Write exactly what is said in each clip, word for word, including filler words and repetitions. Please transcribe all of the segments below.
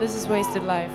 This is Wasted Life.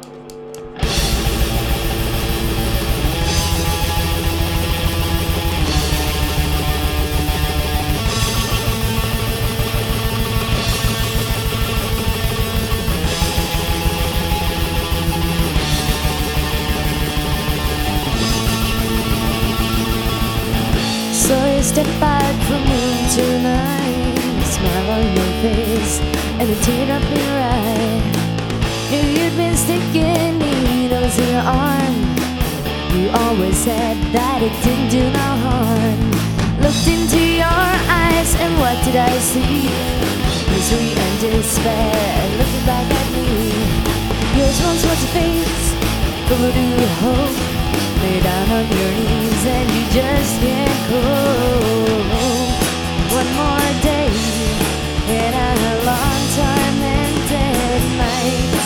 So you step back from me tonight, a smile on your face and a teardrop in your eye. Knew you'd been sticking needles in your arm. You always said that it didn't do no harm. Looked into your eyes and what did I see? Misery and despair looking back at me. Yours once was a face full of new hope. Lay down on your knees and you just can't cope. One more day in a long tormented night.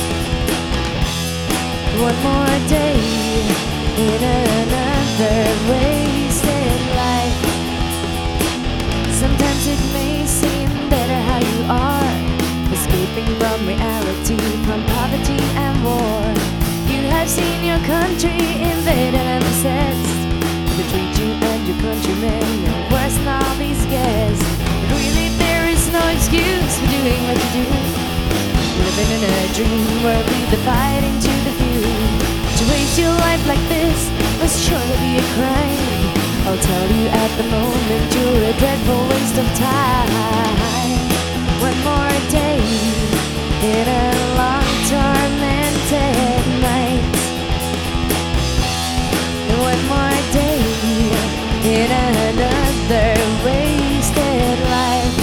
One more day in another wasted life. Sometimes it may seem better how you are, escaping from reality, from poverty and war. You have seen your country invaded and obsessed. They treat you and your countrymen worse than all these guests. But really there is no excuse for doing what you do. Living in a dream where we the fighting to the few. To waste your life like this must surely be a crime. I'll tell you at the moment you're a dreadful waste of time. One more day in a long tormented night. One more day in another wasted life.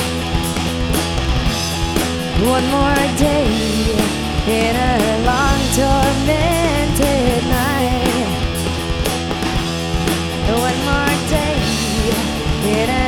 One more day in a long tormented night. One more day in a